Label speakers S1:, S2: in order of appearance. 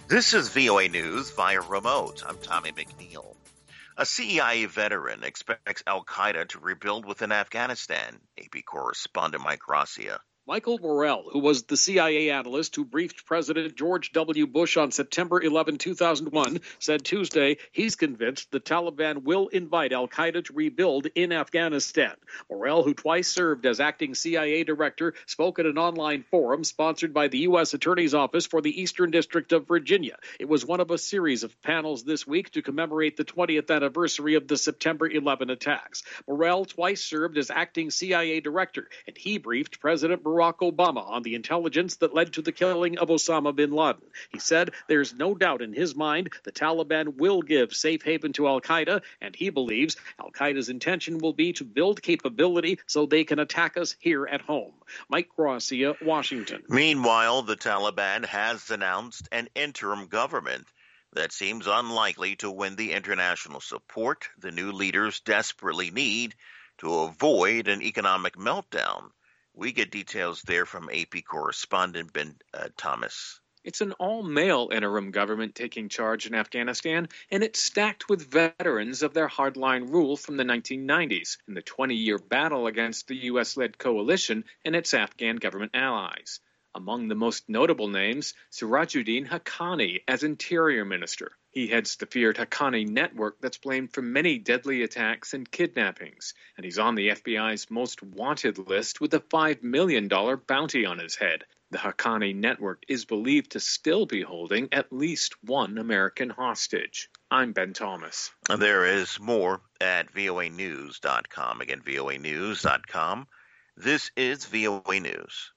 S1: This is VOA News via remote. I'm Tommy McNeil. A CIA veteran expects al-Qaeda to rebuild within Afghanistan. AP correspondent Mike Gracia.
S2: Michael Morell, who was the CIA analyst who briefed President George W. Bush on September 11, 2001, said Tuesday he's convinced the Taliban will invite al-Qaeda to rebuild in Afghanistan. Morell, who twice served as acting CIA director, spoke at an online forum sponsored by the U.S. Attorney's Office for the Eastern District of Virginia. It was one of a series of panels this week to commemorate the 20th anniversary of the September 11 attacks. Morell twice served as acting CIA director, and he briefed President Barack Obama on the intelligence that led to the killing of Osama bin Laden. He said there's no doubt in his mind the Taliban will give safe haven to al-Qaeda, and he believes al-Qaeda's intention will be to build capability so they can attack us here at home. Mike Gracia, Washington.
S1: Meanwhile, the Taliban has announced an interim government that seems unlikely to win the international support the new leaders desperately need to avoid an economic meltdown. We get details there from AP correspondent Ben Thomas.
S3: It's an all-male interim government taking charge in Afghanistan, and it's stacked with veterans of their hardline rule from the 1990s and the 20-year battle against the U.S.-led coalition and its Afghan government allies. Among the most notable names, Sirajuddin Haqqani as Interior Minister. He heads the feared Haqqani network that's blamed for many deadly attacks and kidnappings, and he's on the FBI's most wanted list with a $5 million bounty on his head. The Haqqani network is believed to still be holding at least one American hostage. I'm Ben Thomas.
S1: There is more at voanews.com. Again, voanews.com. This is VOA News.